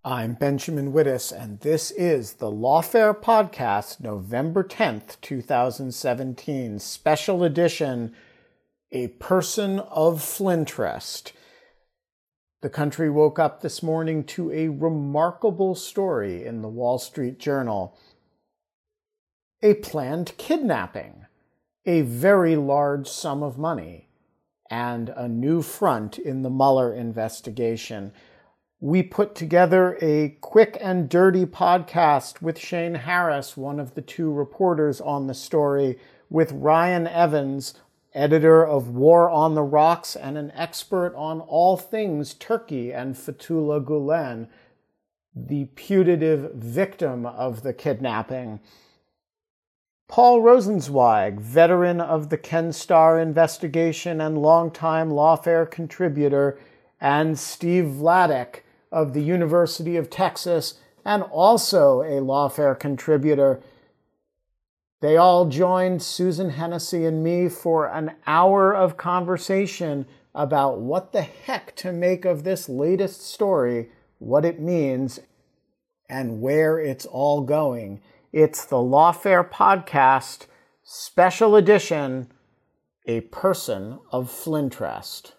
I'm Benjamin Wittes, and this is the Lawfare Podcast, November 10th, 2017, special edition, A Person of Flintrest. The country woke up this morning to a remarkable story in the Wall Street Journal. A planned kidnapping, a very large sum of money, and a new front in the Mueller investigation. We put together a quick and dirty podcast with Shane Harris, one of the two reporters on the story, with Ryan Evans, editor of War on the Rocks and an expert on all things Turkey, and Fethullah Gulen, the putative victim of the kidnapping. Paul Rosenzweig, veteran of the Ken Starr investigation and longtime Lawfare contributor, and Steve Vladeck of the University of Texas and also a Lawfare contributor. They all joined Susan Hennessy and me for an hour of conversation about what the heck to make of this latest story, what it means, and where it's all going. It's the Lawfare Podcast, special edition, A Person of Flintrest.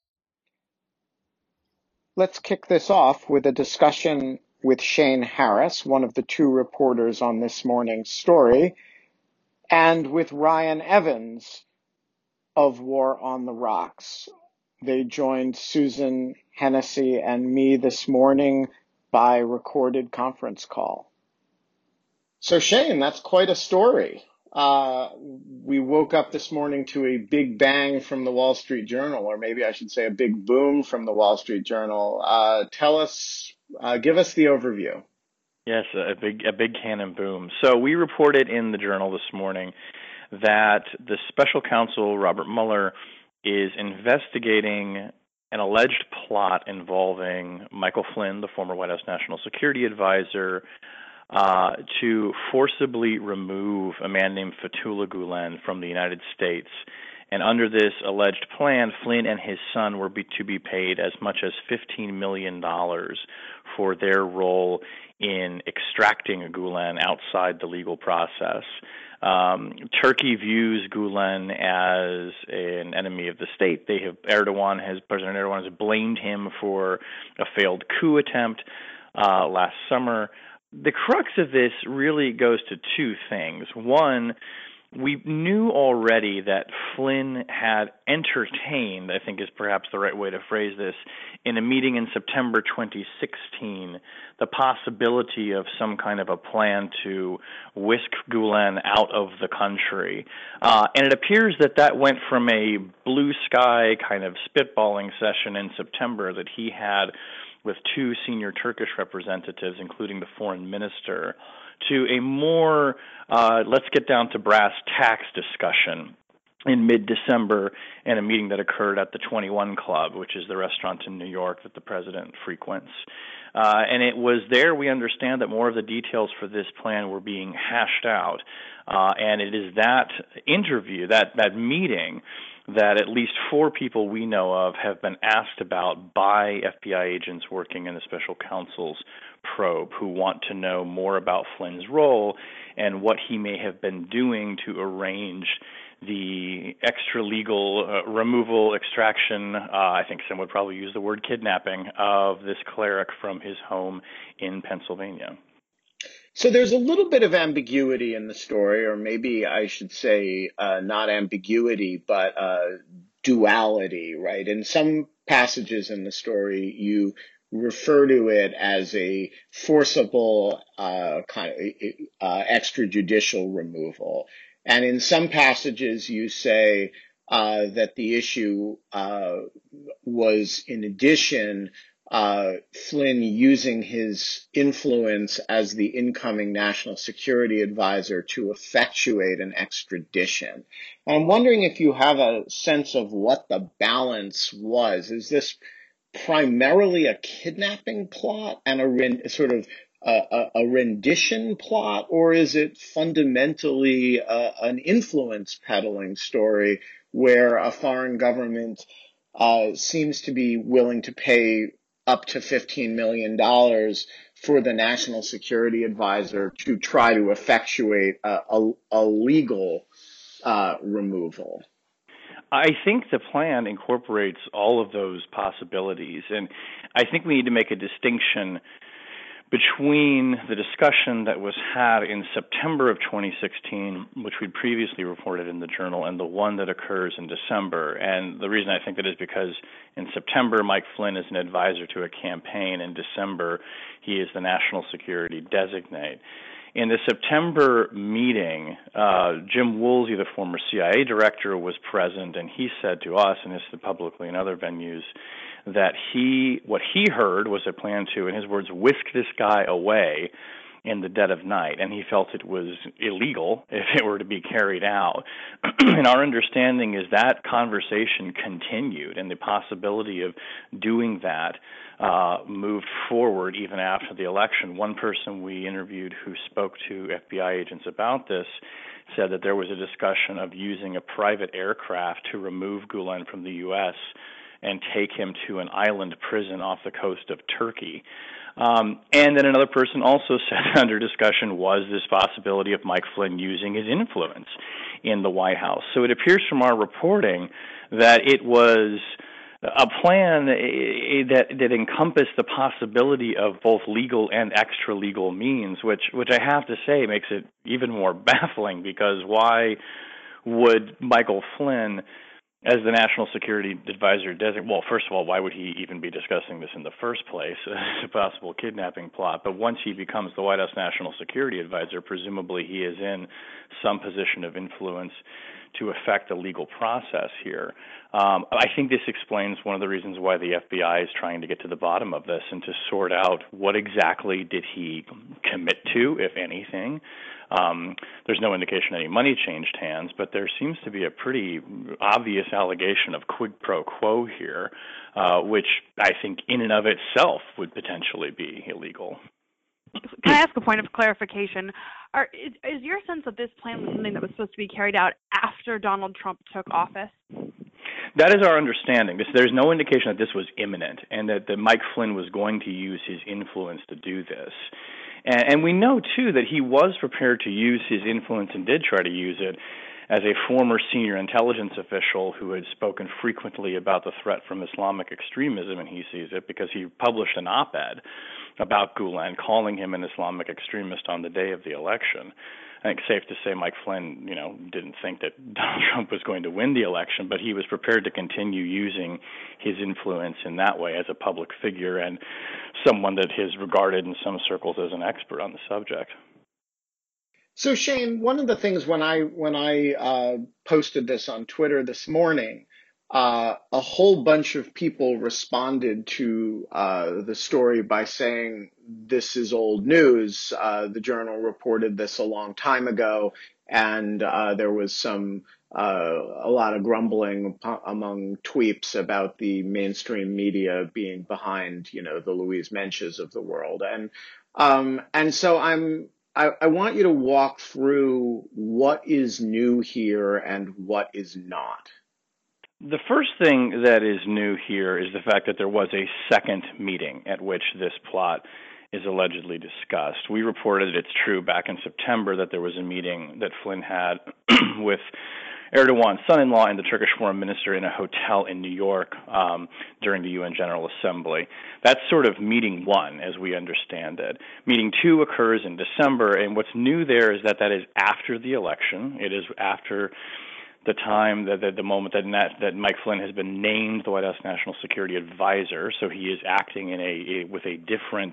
Let's kick this off with a discussion with Shane Harris, one of the two reporters on this morning's story, and with Ryan Evans of War on the Rocks. They joined Susan Hennessy and me this morning by recorded conference call. So Shane, that's quite a story. We woke up this morning to a big bang from the Wall Street Journal, or maybe I should say a big boom from the Wall Street Journal. Give us the overview. Yes, a big cannon boom. So we reported in the Journal this morning that the special counsel, Robert Mueller, is investigating an alleged plot involving Michael Flynn, the former White House National Security Advisor, to forcibly remove a man named Fethullah Gulen from the United States. And under this alleged plan, Flynn and his son were to be paid as much as $15 million for their role in extracting Gulen outside the legal process. Turkey views Gulen as an enemy of the state. President Erdogan has blamed him for a failed coup attempt last summer. The crux of this really goes to two things. One, we knew already that Flynn had entertained, I think is perhaps the right way to phrase this, in a meeting in September 2016, the possibility of some kind of a plan to whisk Gulen out of the country. And it appears that went from a blue sky kind of spitballing session in September that he had with two senior Turkish representatives, including the foreign minister, to a more let's get down to brass tacks discussion in mid-December in a meeting that occurred at the 21 Club, which is the restaurant in New York that the president frequents. And it was there we understand that more of the details for this plan were being hashed out. And it is that interview, that meeting, that at least four people we know of have been asked about by FBI agents working in the special counsel's probe, who want to know more about Flynn's role and what he may have been doing to arrange the extra-legal removal, extraction, I think some would probably use the word kidnapping, of this cleric from his home in Pennsylvania. So there's a little bit of ambiguity in the story, or maybe I should say not ambiguity, but duality, right? In some passages in the story, you refer to it as a forcible extrajudicial removal. And in some passages, you say that the issue was, in addition, Flynn using his influence as the incoming national security advisor to effectuate an extradition. And I'm wondering if you have a sense of what the balance was. Is this primarily a kidnapping plot and a rendition plot, or is it fundamentally an influence peddling story where a foreign government seems to be willing to pay up to $15 million for the National Security Advisor to try to effectuate a legal removal. I think the plan incorporates all of those possibilities, and I think we need to make a distinction between the discussion that was had in September of 2016, which we'd previously reported in the journal, and the one that occurs in December. And the reason I think that is because in September, Mike Flynn is an advisor to a campaign. In December, he is the national security designate. In the September meeting, Jim Woolsey, the former CIA director, was present, and he said to us, and this is publicly in other venues, that what he heard was a plan to, in his words, whisk this guy away in the dead of night, and he felt it was illegal if it were to be carried out. And our understanding is that conversation continued, and the possibility of doing that moved forward even after the election. One person we interviewed who spoke to FBI agents about this said that there was a discussion of using a private aircraft to remove Gulen from the U.S. and take him to an island prison off the coast of Turkey. And then another person also said under discussion was this possibility of Mike Flynn using his influence in the White House. So it appears from our reporting that it was a plan that encompassed the possibility of both legal and extra-legal means, which I have to say makes it even more baffling, because why would Michael Flynn, as the National Security Advisor, well, first of all, why would he even be discussing this in the first place as a possible kidnapping plot? But once he becomes the White House National Security Advisor, presumably he is in some position of influence to affect the legal process here. I think this explains one of the reasons why the FBI is trying to get to the bottom of this and to sort out what exactly did he commit to, if anything. There's no indication any money changed hands, but there seems to be a pretty obvious allegation of quid pro quo here, which I think in and of itself would potentially be illegal. Can I ask a point of clarification? Is your sense that this plan was something that was supposed to be carried out after Donald Trump took office? That is our understanding. There's no indication that this was imminent and that Mike Flynn was going to use his influence to do this. And we know, too, that he was prepared to use his influence and did try to use it as a former senior intelligence official who had spoken frequently about the threat from Islamic extremism, and he sees it because he published an op-ed about Gulen, calling him an Islamic extremist on the day of the election. I think it's safe to say Mike Flynn, didn't think that Donald Trump was going to win the election, but he was prepared to continue using his influence in that way as a public figure and someone that is regarded in some circles as an expert on the subject. So Shane, one of the things when I posted this on Twitter this morning, a whole bunch of people responded to the story by saying this is old news. The Journal reported this a long time ago, and there was a lot of grumbling among tweeps about the mainstream media being behind, the Louise Menches of the world, and so I want you to walk through what is new here and what is not. The first thing that is new here is the fact that there was a second meeting at which this plot is allegedly discussed. We reported, it's true, back in September that there was a meeting that Flynn had with Erdogan's son-in-law and the Turkish foreign minister in a hotel in New York during the UN General Assembly. That's sort of meeting one, as we understand it. Meeting two occurs in December, and what's new there is that is after the election. It is after the time, the moment that Mike Flynn has been named the White House National Security Advisor, so he is acting with a different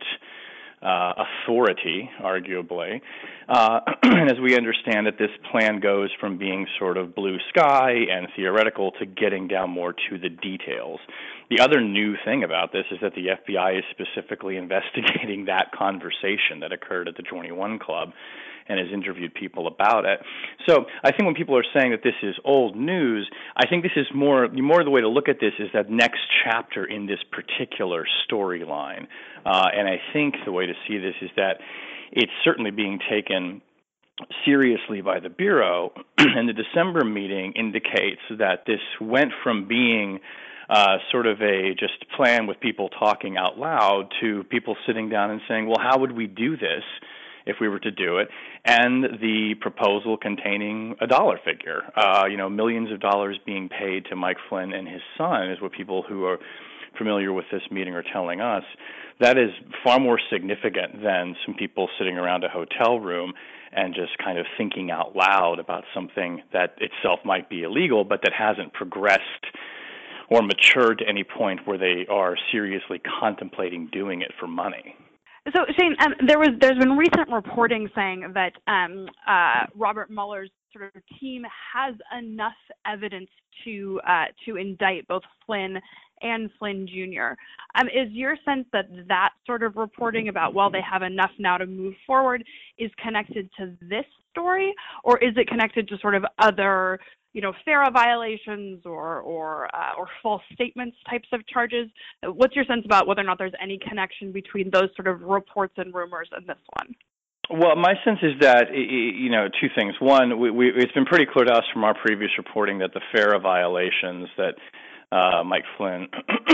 authority, arguably. And as we understand it, this plan goes from being sort of blue sky and theoretical to getting down more to the details. The other new thing about this is that the FBI is specifically investigating that conversation that occurred at the 21 Club and has interviewed people about it. So I think when people are saying that this is old news, I think this is more the way to look at this is that next chapter in this particular storyline. And I think the way to see this is that it's certainly being taken seriously by the Bureau, and the December meeting indicates that this went from being sort of a just plan with people talking out loud to people sitting down and saying, well, how would we do this if we were to do it? And the proposal containing a dollar figure, millions of dollars being paid to Mike Flynn and his son is what people who are familiar with this meeting are telling us. That is far more significant than some people sitting around a hotel room and just kind of thinking out loud about something that itself might be illegal, but that hasn't progressed or matured to any point where they are seriously contemplating doing it for money. So, Shane, there's been recent reporting saying that Robert Mueller's sort of team has enough evidence to indict both Flynn and Flynn Jr. Is your sense that sort of reporting about, well, they have enough now to move forward is connected to this story, or is it connected to sort of other, FARA violations or false statements types of charges? What's your sense about whether or not there's any connection between those sort of reports and rumors and this one? Well, my sense is that, two things. One, it's been pretty clear to us from our previous reporting that the FARA violations that Mike Flynn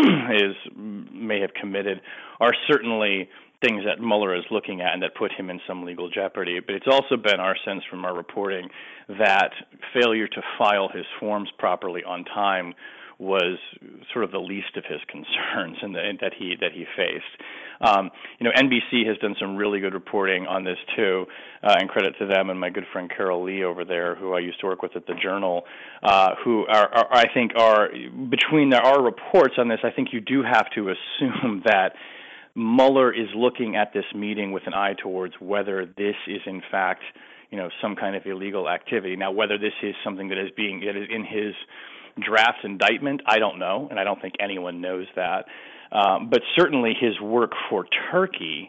may have committed are certainly things that Mueller is looking at and that put him in some legal jeopardy. But it's also been our sense from our reporting that failure to file his forms properly on time was sort of the least of his concerns and that he faced. NBC has done some really good reporting on this too, and credit to them and my good friend Carol Lee over there, who I used to work with at the Journal, who I think are between our reports on this. I think you do have to assume that Mueller is looking at this meeting with an eye towards whether this is in fact, some kind of illegal activity. Now, whether this is something that is in his draft indictment, I don't know, and I don't think anyone knows that. But certainly his work for Turkey,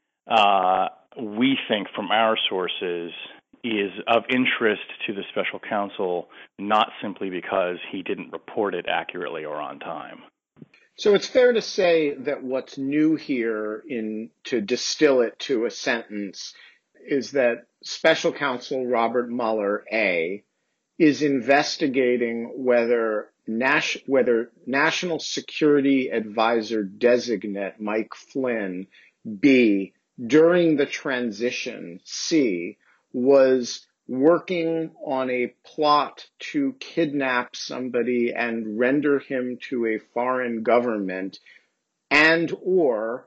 we think from our sources, is of interest to the special counsel, not simply because he didn't report it accurately or on time. So it's fair to say that what's new here, to distill it to a sentence, is that special counsel Robert Mueller, A, is investigating whether National Security Advisor designate Mike Flynn, B, during the transition, C, was working on a plot to kidnap somebody and render him to a foreign government and or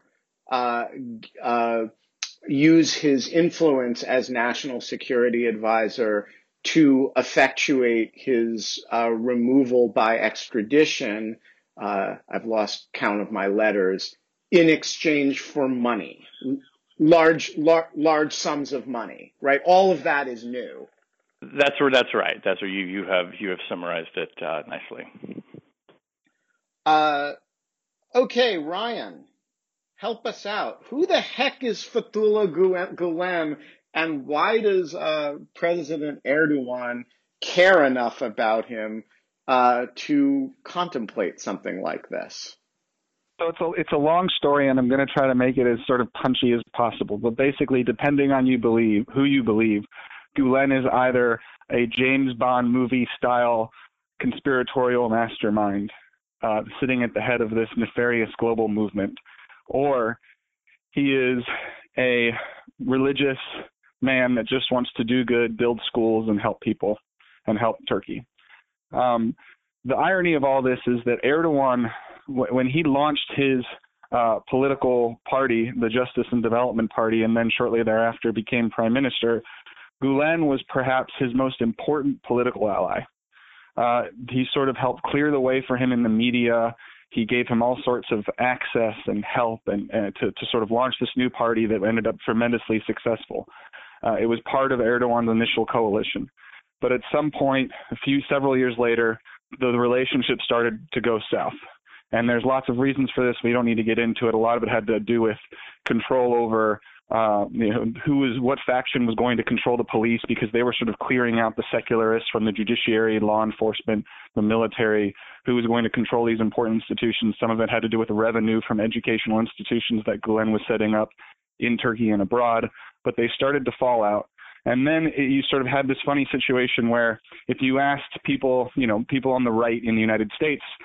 use his influence as National Security Advisor to effectuate his removal by extradition, I've lost count of my letters, in exchange for money, large sums of money, right? All of that is new. That's right. That's where you have summarized it nicely. Okay, Ryan, help us out. Who the heck is Fethullah Gulen? And why does President Erdogan care enough about him to contemplate something like this? So it's a long story, and I'm going to try to make it as sort of punchy as possible. But basically, depending on who you believe, Gulen is either a James Bond movie-style conspiratorial mastermind sitting at the head of this nefarious global movement, or he is a religious man that just wants to do good, build schools, and help people, and help Turkey. The irony of all this is that Erdogan, when he launched his political party, the Justice and Development Party, and then shortly thereafter became prime minister, Gulen was perhaps his most important political ally. He sort of helped clear the way for him in the media. He gave him all sorts of access and help and to sort of launch this new party that ended up tremendously successful. It was part of Erdogan's initial coalition. But at some point, several years later, the relationship started to go south. And there's lots of reasons for this. We don't need to get into it. A lot of it had to do with control over what faction was going to control the police, because they were sort of clearing out the secularists from the judiciary, law enforcement, the military, who was going to control these important institutions. Some of it had to do with the revenue from educational institutions that Gulen was setting up in Turkey and abroad, but they started to fall out. And then you sort of had this funny situation where if you asked people on the right in the United States,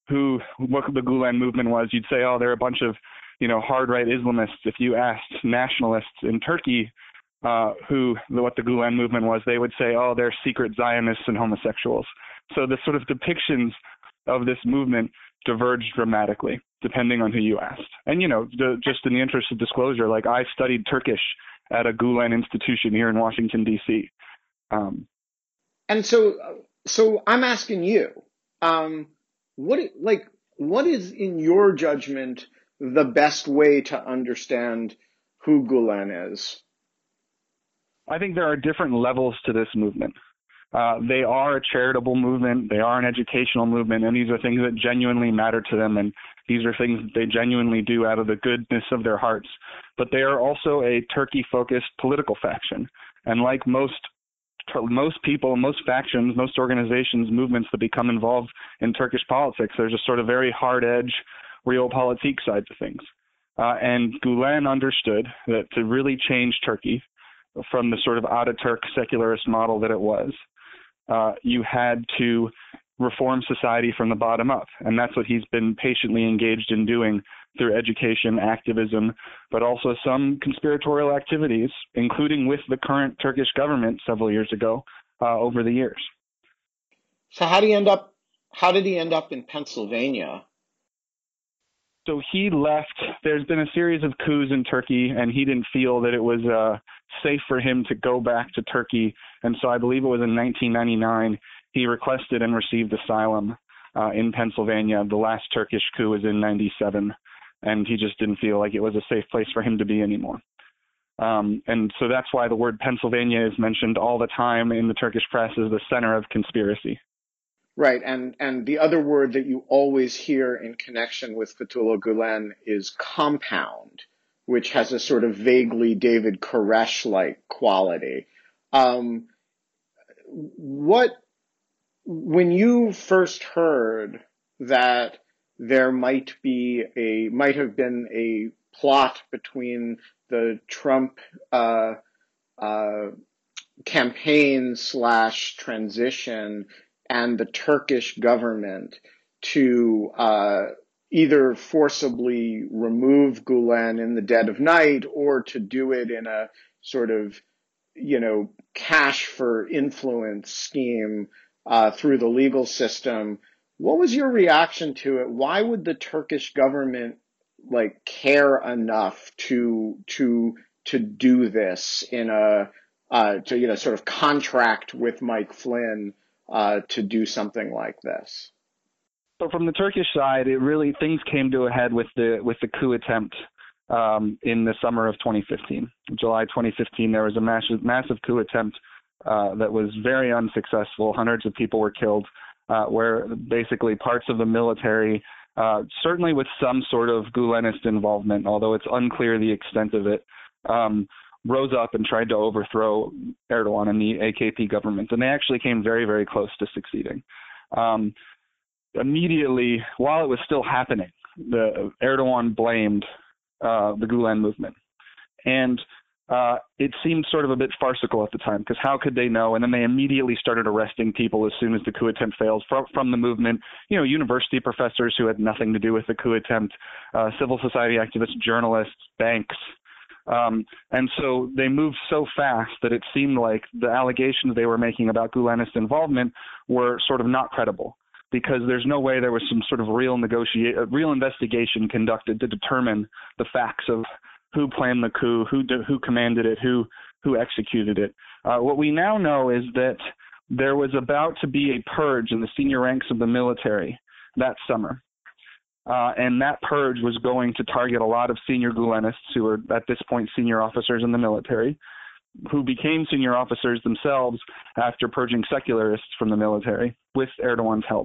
what the Gulen movement was, you'd say, oh, they're a bunch of, hard right Islamists. If you asked nationalists in Turkey what the Gulen movement was, they would say, oh, they're secret Zionists and homosexuals. So the sort of depictions of this movement diverged dramatically, depending on who you asked. And, just in the interest of disclosure, I studied Turkish at a Gulen institution here in Washington, D.C. And so I'm asking you, what is, in your judgment, the best way to understand who Gulen is? I think there are different levels to this movement. They are a charitable movement. They are an educational movement, and these are things that genuinely matter to them, and these are things that they genuinely do out of the goodness of their hearts. But they are also a Turkey-focused political faction, and like most people, most factions, most organizations, movements that become involved in Turkish politics, there's a sort of very hard-edge realpolitik side to things. And Gulen understood that to really change Turkey from the sort of Ataturk secularist model that it was, you had to reform society from the bottom up. And that's what he's been patiently engaged in doing through education, activism, but also some conspiratorial activities, including with the current Turkish government several years ago, over the years. So how did he end up in Pennsylvania? So he left. There's been a series of coups in Turkey, and he didn't feel that it was safe for him to go back to Turkey. And so I believe it was in 1999, he requested and received asylum in Pennsylvania. The last Turkish coup was in 97, and he just didn't feel like it was a safe place for him to be anymore. And so that's why the word Pennsylvania is mentioned all the time in the Turkish press as the center of conspiracy. Right, and the other word that you always hear in connection with Fethullah Gulen is compound, which has a sort of vaguely David Koresh-like quality. When you first heard that there might have been a plot between the Trump campaign / transition and the Turkish government to either forcibly remove Gulen in the dead of night or to do it in a sort of, cash for influence scheme through the legal system, what was your reaction to it? Why would the Turkish government care enough to do this in to sort of contract with Mike Flynn to do something like this? So from the Turkish side, things came to a head with the coup attempt in the summer of 2015. July 2015, there was a massive coup attempt that was very unsuccessful. Hundreds of people were killed, where basically parts of the military, certainly with some sort of Gulenist involvement, although it's unclear the extent of it, rose up and tried to overthrow Erdogan and the AKP government. And they actually came very, very close to succeeding. Immediately, while it was still happening, Erdogan blamed the Gulen movement. And it seemed sort of a bit farcical at the time, because how could they know? And then they immediately started arresting people as soon as the coup attempt failed from the movement, university professors who had nothing to do with the coup attempt, civil society activists, journalists, banks. And so they moved so fast that it seemed like the allegations they were making about Gulenist involvement were sort of not credible, because there's no way there was some sort of real investigation conducted to determine the facts of who planned the coup, who commanded it, who executed it. What we now know is that there was about to be a purge in the senior ranks of the military that summer. And that purge was going to target a lot of senior Gulenists who were at this point senior officers in the military, who became senior officers themselves after purging secularists from the military with Erdogan's help.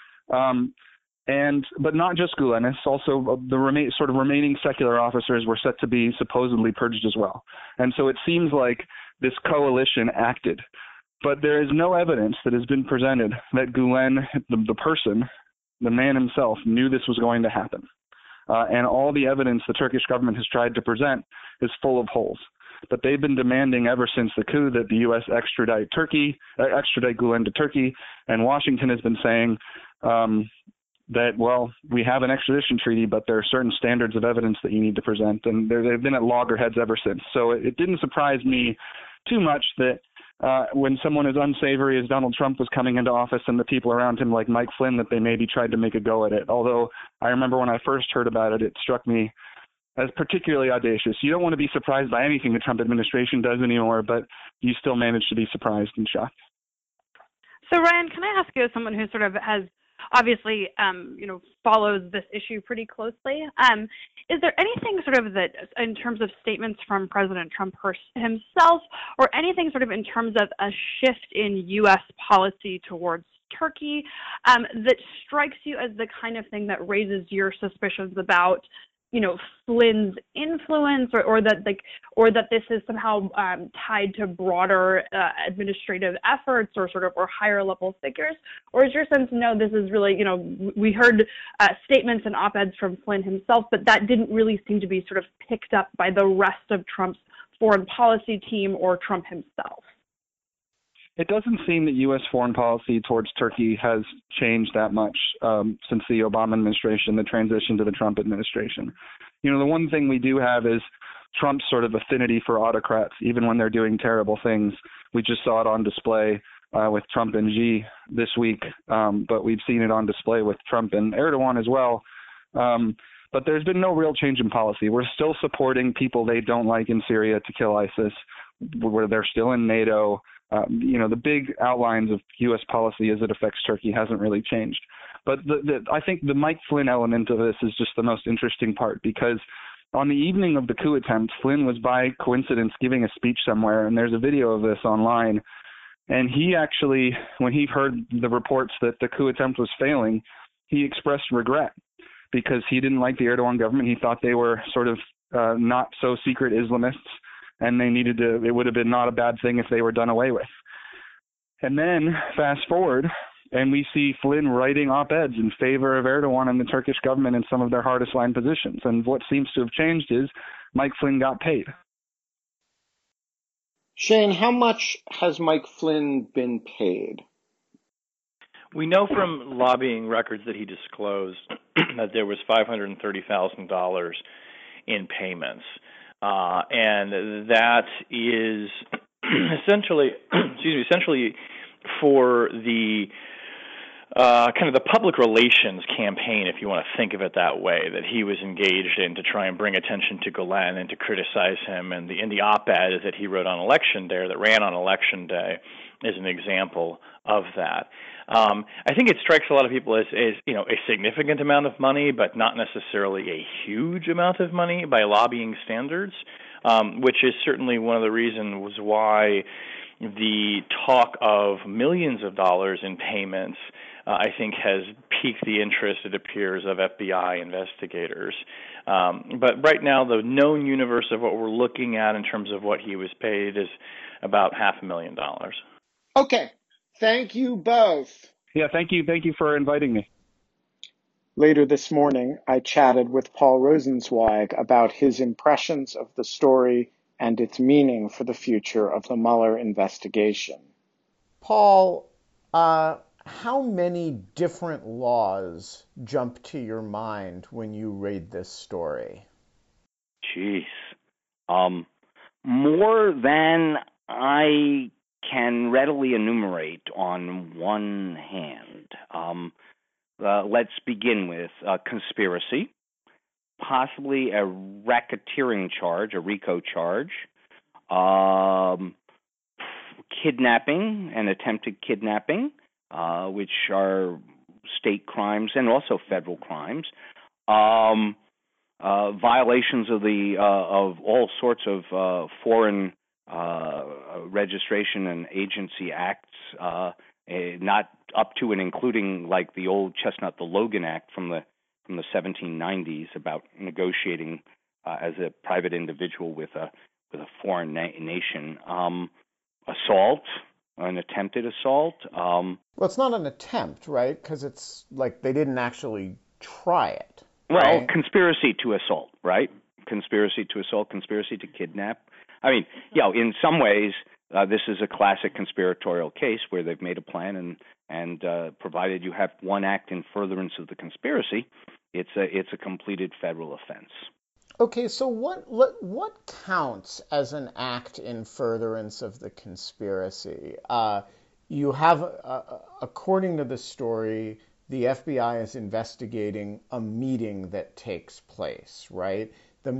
But not just Gulenists, also the remaining secular officers were set to be supposedly purged as well. And so it seems like this coalition acted. But there is no evidence that has been presented that Gulen, the person, the man himself, knew this was going to happen. And all the evidence the Turkish government has tried to present is full of holes. But they've been demanding ever since the coup that the U.S. extradite Gulen to Turkey, and Washington has been saying, that, well, we have an extradition treaty, but there are certain standards of evidence that you need to present, and they've been at loggerheads ever since. So it didn't surprise me too much that when someone as unsavory as Donald Trump was coming into office and the people around him like Mike Flynn, that they maybe tried to make a go at it. Although I remember when I first heard about it, it struck me as particularly audacious. You don't want to be surprised by anything the Trump administration does anymore, but you still manage to be surprised and shocked. So Ryan, can I ask you, as someone who sort of has obviously, follows this issue pretty closely, is there anything sort of that, in terms of statements from President Trump himself, or anything sort of in terms of a shift in U.S. policy towards Turkey, that strikes you as the kind of thing that raises your suspicions about, Flynn's influence, or that this is somehow tied to broader administrative efforts or higher level figures? Or is your sense, no, this is really, we heard statements and op-eds from Flynn himself, but that didn't really seem to be sort of picked up by the rest of Trump's foreign policy team or Trump himself? It doesn't seem that U.S. foreign policy towards Turkey has changed that much since the Obama administration, the transition to the Trump administration. The one thing we do have is Trump's sort of affinity for autocrats, even when they're doing terrible things. We just saw it on display with Trump and Xi this week, but we've seen it on display with Trump and Erdogan as well. But there's been no real change in policy. We're still supporting people they don't like in Syria to kill ISIS, where they're still in NATO. The big outlines of U.S. policy as it affects Turkey hasn't really changed. But I think the Mike Flynn element of this is just the most interesting part, because on the evening of the coup attempt, Flynn was by coincidence giving a speech somewhere, and there's a video of this online. And he actually, when he heard the reports that the coup attempt was failing, he expressed regret because he didn't like the Erdogan government. He thought they were sort of not so secret Islamists, and it would have been not a bad thing if they were done away with. And then fast forward, and we see Flynn writing op-eds in favor of Erdogan and the Turkish government in some of their hardest line positions. And what seems to have changed is Mike Flynn got paid. Shane, how much has Mike Flynn been paid? We know from lobbying records that he disclosed that there was $530,000 in payments. And that is essentially for the kind of the public relations campaign, if you want to think of it that way, that he was engaged in to try and bring attention to Gulen and to criticize him. And the op-ed that he wrote on election day, or that ran on election day, is an example of that. I think it strikes a lot of people as a significant amount of money, but not necessarily a huge amount of money by lobbying standards, which is certainly one of the reasons why the talk of millions of dollars in payments, I think, has piqued the interest, it appears, of FBI investigators. But right now, the known universe of what we're looking at in terms of what he was paid is about $500,000. Okay. Thank you both. Yeah, thank you. Thank you for inviting me. Later this morning, I chatted with Paul Rosenzweig about his impressions of the story and its meaning for the future of the Mueller investigation. Paul, how many different laws jump to your mind when you read this story? Jeez. More than I can readily enumerate on one hand. Let's begin with conspiracy, possibly a racketeering charge, a RICO charge, kidnapping and attempted kidnapping, which are state crimes and also federal crimes, violations of of all sorts of foreign registration and agency acts, not up to and including like the old chestnut, the Logan Act from the 1790s about negotiating as a private individual with a foreign nation. Assault, an attempted assault. Well, it's not an attempt, right? Because it's like they didn't actually try it. Well, right? Conspiracy to assault, right? Conspiracy to assault, conspiracy to kidnap. I mean, in some ways, this is a classic conspiratorial case where they've made a plan, and provided you have one act in furtherance of the conspiracy, it's a completed federal offense. Okay, so what counts as an act in furtherance of the conspiracy? You have, according to the story, the FBI is investigating a meeting that takes place, right?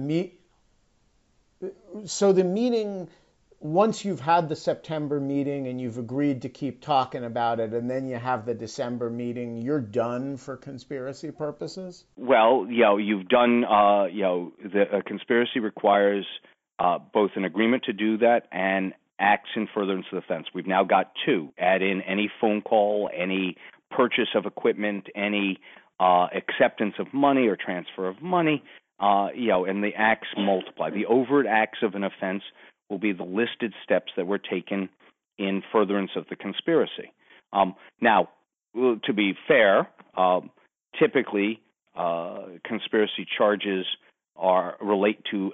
So the meeting, once you've had the September meeting and you've agreed to keep talking about it, and then you have the December meeting, you're done for conspiracy purposes? Well, you've done, the conspiracy requires both an agreement to do that and acts in furtherance of the offense. We've now got two. Add in any phone call, any purchase of equipment, any acceptance of money or transfer of money, and the acts multiply. The overt acts of an offense will be the listed steps that were taken in furtherance of the conspiracy. Now, to be fair, typically conspiracy charges relate to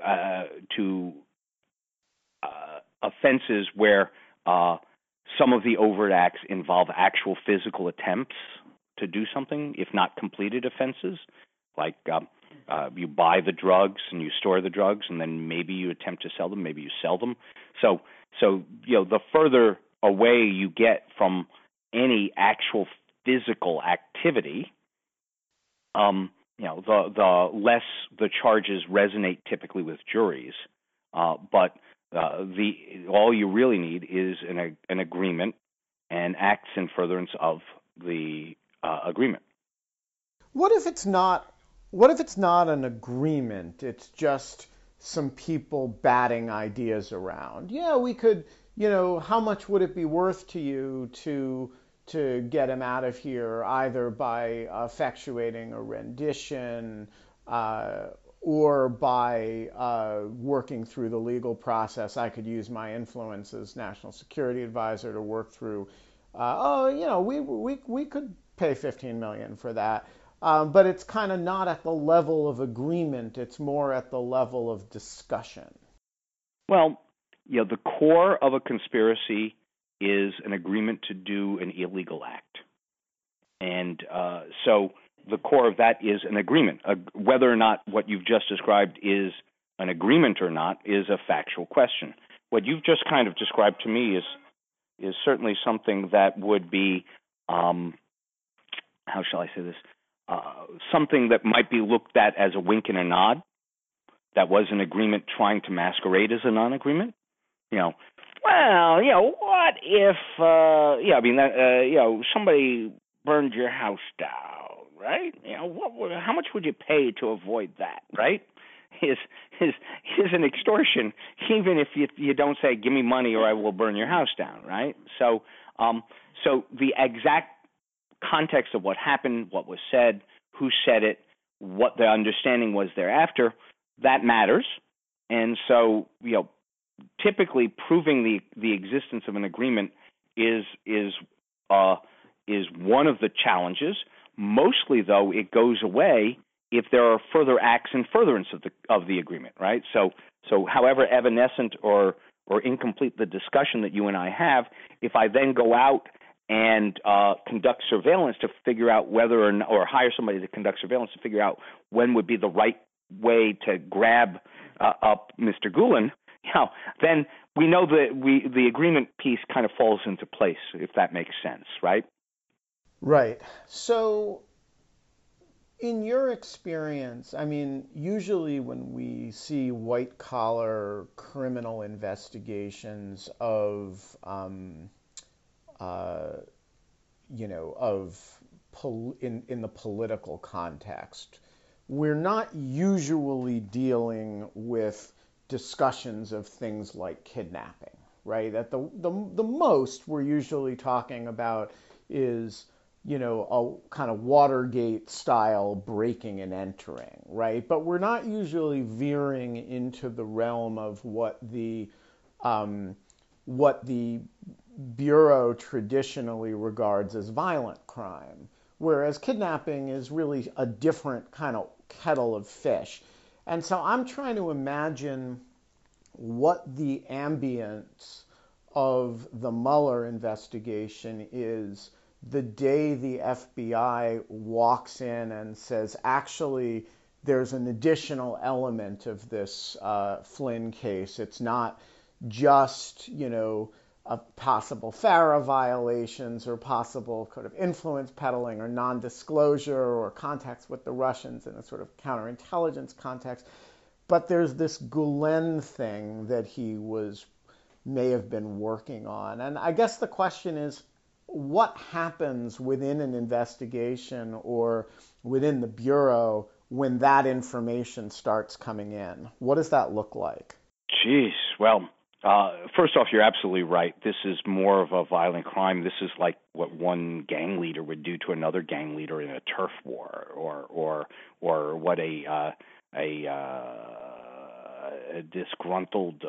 offenses where some of the overt acts involve actual physical attempts to do something, if not completed offenses, like you buy the drugs and you store the drugs, and then maybe you attempt to sell them, maybe you sell them. So the further away you get from any actual physical activity, the less the charges resonate typically with juries. But all you really need is an agreement and acts in furtherance of the agreement. What if it's not an agreement? It's just some people batting ideas around. Yeah, we could, how much would it be worth to you to get him out of here, either by effectuating a rendition or by working through the legal process? I could use my influence as national security advisor to work through. We could pay $15 million for that. But it's kind of not at the level of agreement. It's more at the level of discussion. Well, the core of a conspiracy is an agreement to do an illegal act. And so the core of that is an agreement. Whether or not what you've just described is an agreement or not is a factual question. What you've just kind of described to me is certainly something that would be, how shall I say this? Something that might be looked at as a wink and a nod. That was an agreement trying to masquerade as a non-agreement. What if, somebody burned your house down, right? How much would you pay to avoid that, right? Is an extortion, even if you don't say, give me money or I will burn your house down, right? So the exact context of what happened, what was said, who said it, what the understanding was thereafter, that matters. And so, typically proving the existence of an agreement is one of the challenges. Mostly, though, it goes away if there are further acts in furtherance of the agreement, right? So however evanescent or incomplete the discussion that you and I have, if I then go out and conduct surveillance to figure out whether or hire somebody to conduct surveillance to figure out when would be the right way to grab up Mr. Gulen, then we know that the agreement piece kind of falls into place, if that makes sense, right? Right. So in your experience, usually when we see white-collar criminal investigations in the political context, we're not usually dealing with discussions of things like kidnapping, right? At the most we're usually talking about is, a kind of Watergate style breaking and entering, right? But we're not usually veering into the realm of what the Bureau traditionally regards as violent crime, whereas kidnapping is really a different kind of kettle of fish. And so I'm trying to imagine what the ambience of the Mueller investigation is the day the FBI walks in and says, actually, there's an additional element of this Flynn case. It's not just, possible FARA violations or possible kind of influence peddling or non-disclosure or contacts with the Russians in a sort of counterintelligence context. But there's this Gulen thing that he may have been working on. And I guess the question is, what happens within an investigation or within the Bureau when that information starts coming in? What does that look like? Geez, well, first off, you're absolutely right. This is more of a violent crime. This is like what one gang leader would do to another gang leader in a turf war, or what a disgruntled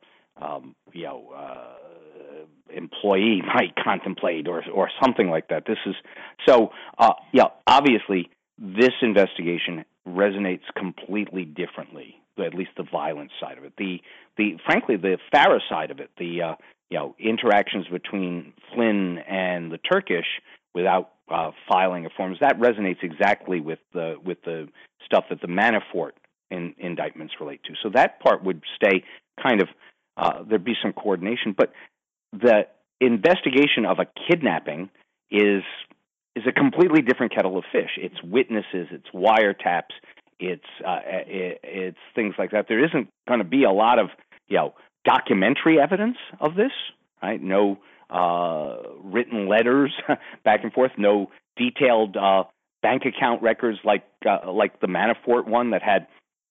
employee might contemplate, or something like that. This is so. Obviously, this investigation resonates completely differently. At least the violence side of it. Frankly, the FARA side of it, the interactions between Flynn and the Turkish without filing of forms, that resonates exactly with the stuff that the Manafort indictments relate to. So that part would stay kind of. There'd be some coordination, but the investigation of a kidnapping is a completely different kettle of fish. It's witnesses, it's wiretaps. It's things like that. There isn't going to be a lot of documentary evidence of this, right? No written letters back and forth. No detailed bank account records like the Manafort one that had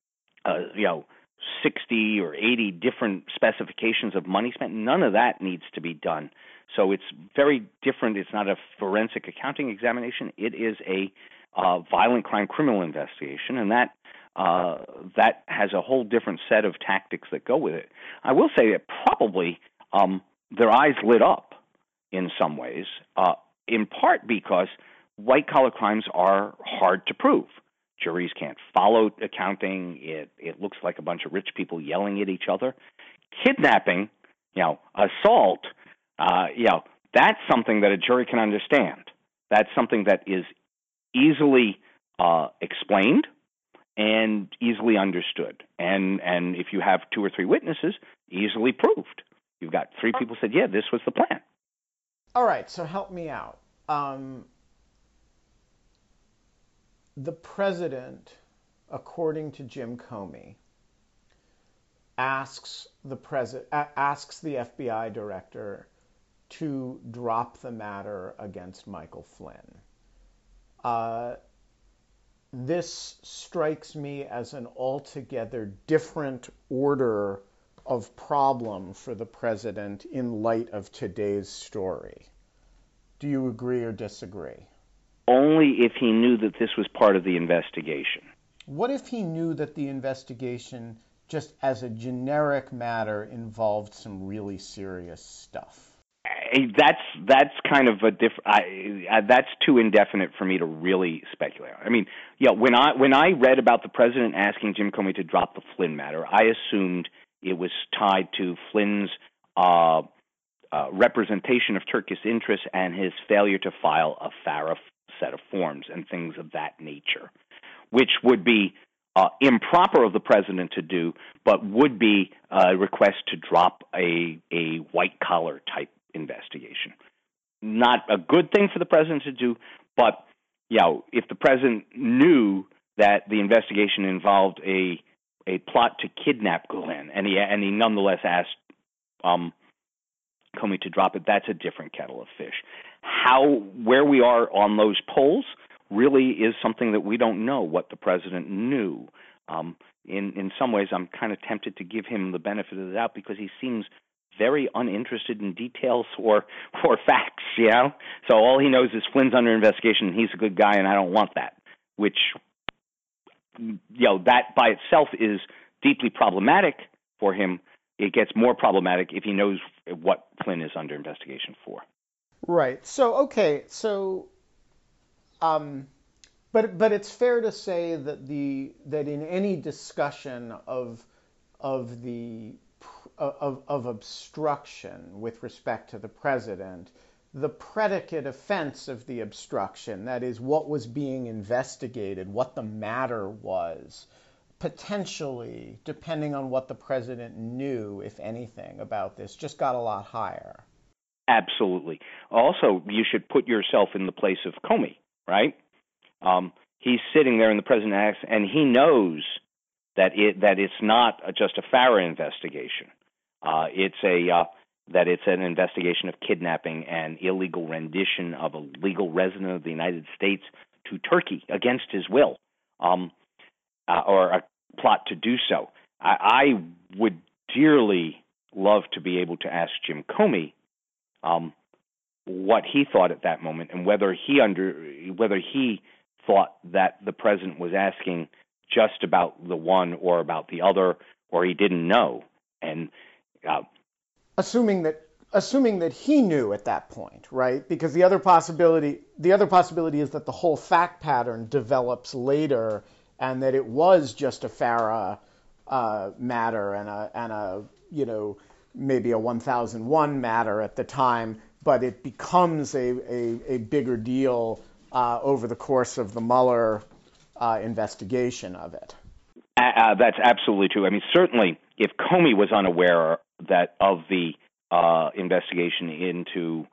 60 or 80 different specifications of money spent. None of that needs to be done. So it's very different. It's not a forensic accounting examination. It is a violent crime criminal investigation, and that has a whole different set of tactics that go with it. I will say that probably their eyes lit up in some ways, in part because white-collar crimes are hard to prove. Juries can't follow accounting. It looks like a bunch of rich people yelling at each other. Kidnapping, assault, that's something that a jury can understand. That's something that is easily explained and easily understood. And if you have 2 or 3 witnesses, easily proved. You've got 3 people said, yeah, this was the plan. All right, so help me out. The president, according to Jim Comey, asks the FBI director to drop the matter against Michael Flynn. This strikes me as an altogether different order of problem for the president in light of today's story. Do you agree or disagree? Only if he knew that this was part of the investigation. What if he knew that the investigation, just as a generic matter, involved some really serious stuff? That's kind of a different. That's too indefinite for me to really speculate. I mean, when I read about the president asking Jim Comey to drop the Flynn matter, I assumed it was tied to Flynn's representation of Turkish interests and his failure to file a FARA set of forms and things of that nature, which would be improper of the president to do, but would be a request to drop a white-collar type investigation. Not a good thing for the president to do, but if the president knew that the investigation involved a plot to kidnap Gulen, and he nonetheless asked Comey to drop it, that's a different kettle of fish. Where we are on those polls really is something that we don't know what the president knew. In some ways, I'm kind of tempted to give him the benefit of the doubt because he seems very uninterested in details or facts, So all he knows is Flynn's under investigation and he's a good guy and I don't want that, which, that by itself is deeply problematic for him. It gets more problematic if he knows what Flynn is under investigation for. Right. So, okay. So, but it's fair to say that in any discussion of the of obstruction with respect to the president, the predicate offense of the obstruction, that is, what was being investigated, what the matter was, potentially, depending on what the president knew, if anything, about this, just got a lot higher. Absolutely. Also, you should put yourself in the place of Comey, right? He's sitting there, and the president asks, and he knows that it's not just a FARA investigation. That it's an investigation of kidnapping and illegal rendition of a legal resident of the United States to Turkey against his will, or a plot to do so. I would dearly love to be able to ask Jim Comey what he thought at that moment, and whether he thought that the president was asking just about the one or about the other, or he didn't know. And assuming that he knew at that point, right? Because the other possibility is that the whole fact pattern develops later, and that it was just a FARA matter and a maybe a 1001 matter at the time, but it becomes a bigger deal over the course of the Mueller investigation of it. That's absolutely true. I mean, certainly, if Comey was unaware of the investigation into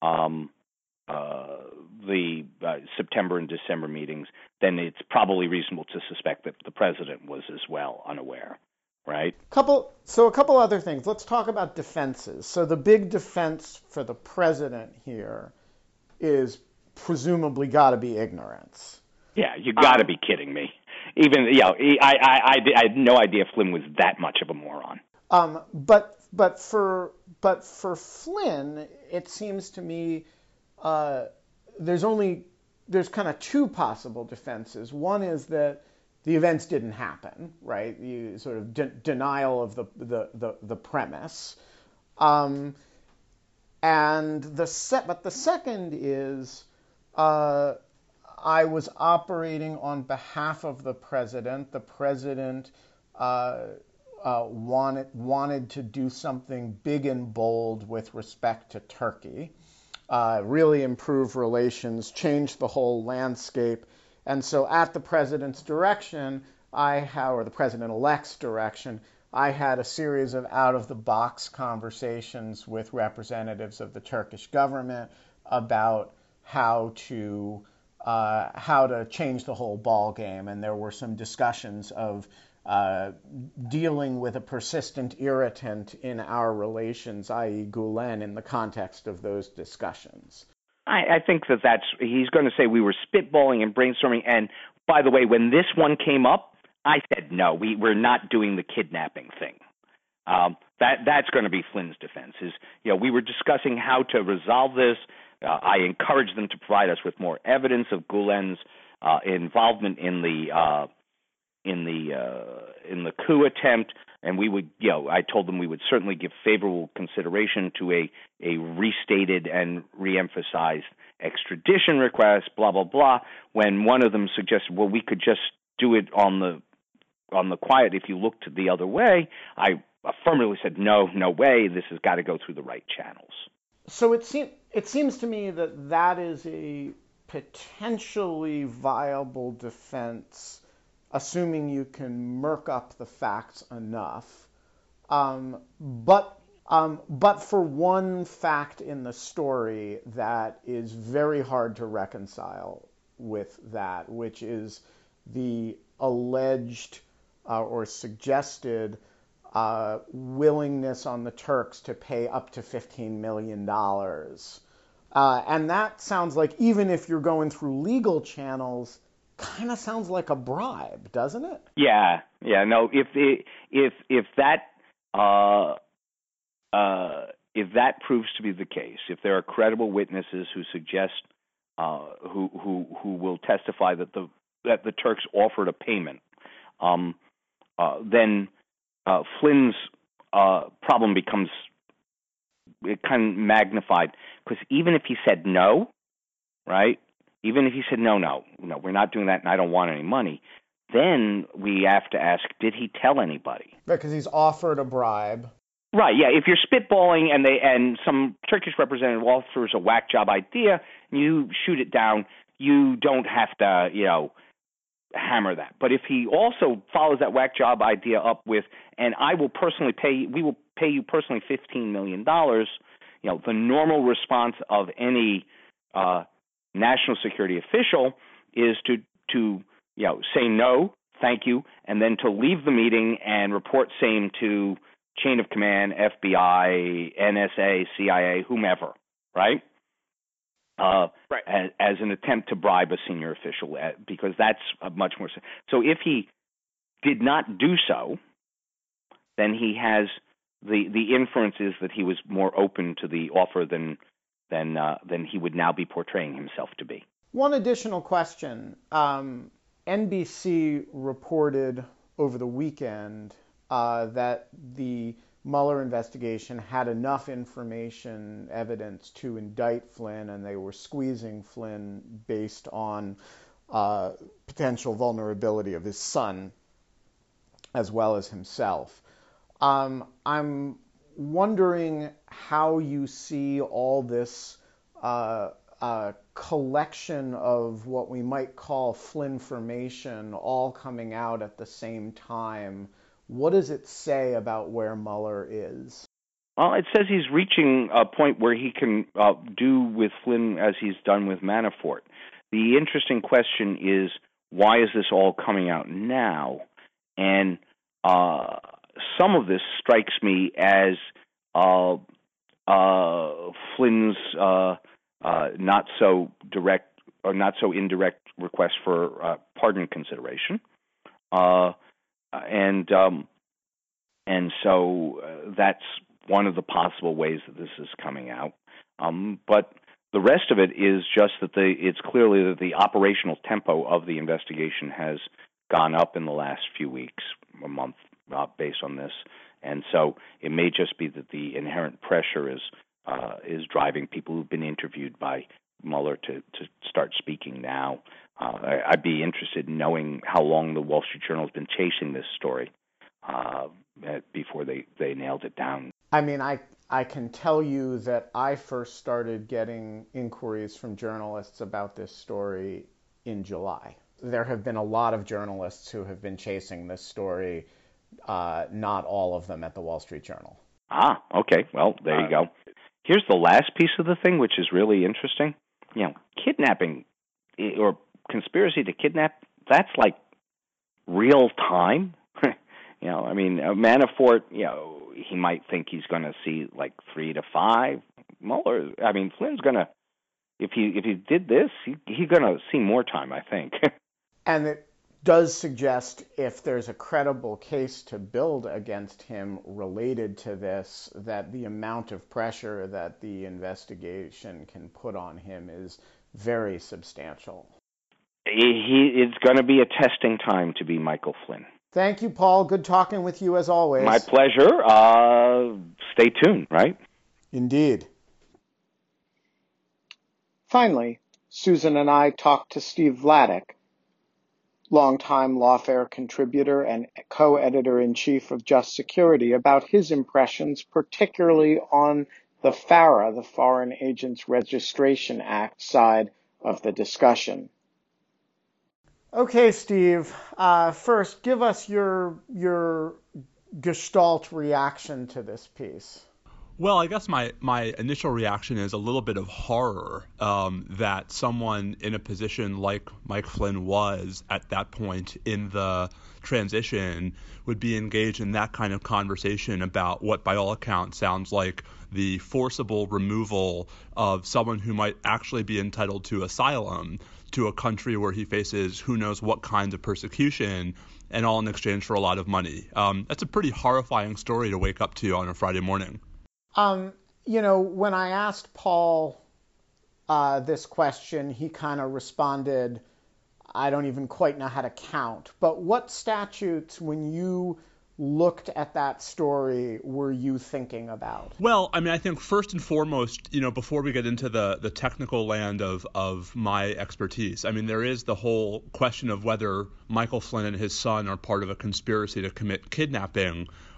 the September and December meetings, then it's probably reasonable to suspect that the president was as well unaware, right? A couple other things. Let's talk about defenses. So the big defense for the president here is presumably got to be ignorance. Yeah, you got to be kidding me. Even I had no idea Flynn was that much of a moron. But for Flynn, it seems to me there's kind of two possible defenses. One is that the events didn't happen, right? You sort of denial of the premise, but the second is I was operating on behalf of the president. The president wanted to do something big and bold with respect to Turkey, really improve relations, change the whole landscape. And so at the president's direction, or the president-elect's direction, I had a series of out-of-the-box conversations with representatives of the Turkish government about how to change the whole ball game. And there were some discussions of dealing with a persistent irritant in our relations, i.e. Gulen, in the context of those discussions. I think he's going to say we were spitballing and brainstorming. And by the way, when this one came up, I said, no, we're not doing the kidnapping thing. That's going to be Flynn's defense. We were discussing how to resolve this. I encouraged them to provide us with more evidence of Gulen's involvement in the coup attempt, and we would, I told them we would certainly give favorable consideration to a restated and reemphasized extradition request, blah blah blah. When one of them suggested, well, we could just do it on the quiet if you looked the other way, I affirmatively said, no way. This has got to go through the right channels. So it seems to me that is a potentially viable defense, assuming you can murk up the facts enough. But for one fact in the story that is very hard to reconcile with that, which is the alleged or suggested willingness on the Turks to pay up to $15 million. And that sounds like, even if you're going through legal channels, kind of sounds like a bribe, doesn't it? Yeah. No, if that proves to be the case, if there are credible witnesses who suggest who will testify that the Turks offered a payment, then Flynn's problem becomes kind of magnified, because even if he said no, right? Even if he said, no, we're not doing that and I don't want any money, then we have to ask, did he tell anybody? Because he's offered a bribe. Right, yeah. If you're spitballing and some Turkish representative offers a whack job idea and you shoot it down, you don't have to, hammer that. But if he also follows that whack job idea up with, and we will pay you personally $15 million, the normal response of any national security official is to say no, thank you, and then to leave the meeting and report same to chain of command, FBI, NSA, CIA, whomever, right? Right. As an attempt to bribe a senior official, because that's much more. So if he did not do so, then he has the inference is that he was more open to the offer than he would now be portraying himself to be. One additional question. NBC reported over the weekend that the Mueller investigation had enough information, evidence to indict Flynn, and they were squeezing Flynn based on potential vulnerability of his son as well as himself. I'm wondering how you see all this collection of what we might call Flynn-formation all coming out at the same time. What does it say about where Mueller is? Well, it says he's reaching a point where he can do with Flynn as he's done with Manafort. The interesting question is, why is this all coming out now? And some of this strikes me as Flynn's not so direct or not so indirect request for pardon consideration. And so that's one of the possible ways that this is coming out. But the rest of it is just that it's clearly that the operational tempo of the investigation has gone up in the last few weeks, a month, based on this. And so it may just be that the inherent pressure is driving people who've been interviewed by Mueller to start speaking now. I'd be interested in knowing how long the Wall Street Journal has been chasing this story before they nailed it down. I mean, I can tell you that I first started getting inquiries from journalists about this story in July. There have been a lot of journalists who have been chasing this story, not all of them at the Wall Street Journal. Ah, okay. Well, there you go. Here's the last piece of the thing, which is really interesting. Kidnapping or conspiracy to kidnap, that's like real time. Manafort, he might think he's going to see like 3 to 5. Mueller, Flynn's going to, if he did this, he's going to see more time, I think. And it does suggest if there's a credible case to build against him related to this, that the amount of pressure that the investigation can put on him is very substantial. It's going to be a testing time to be Michael Flynn. Thank you, Paul. Good talking with you as always. My pleasure. Stay tuned, right? Indeed. Finally, Susan and I talked to Steve Vladeck, longtime Lawfare contributor and co-editor-in-chief of Just Security, about his impressions, particularly on the FARA, the Foreign Agents Registration Act, side of the discussion. Okay, Steve, first, give us your gestalt reaction to this piece. Well, I guess my initial reaction is a little bit of horror that someone in a position like Mike Flynn was at that point in the transition would be engaged in that kind of conversation about what, by all accounts, sounds like the forcible removal of someone who might actually be entitled to asylum to a country where he faces who knows what kinds of persecution, and all in exchange for a lot of money. That's a pretty horrifying story to wake up to on a Friday morning. When I asked Paul this question, he kind of responded, I don't even quite know how to count. But what statutes, when you looked at that story, were you thinking about? Well, I think first and foremost, before we get into the technical land of my expertise, there is the whole question of whether Michael Flynn and his son are part of a conspiracy to commit kidnapping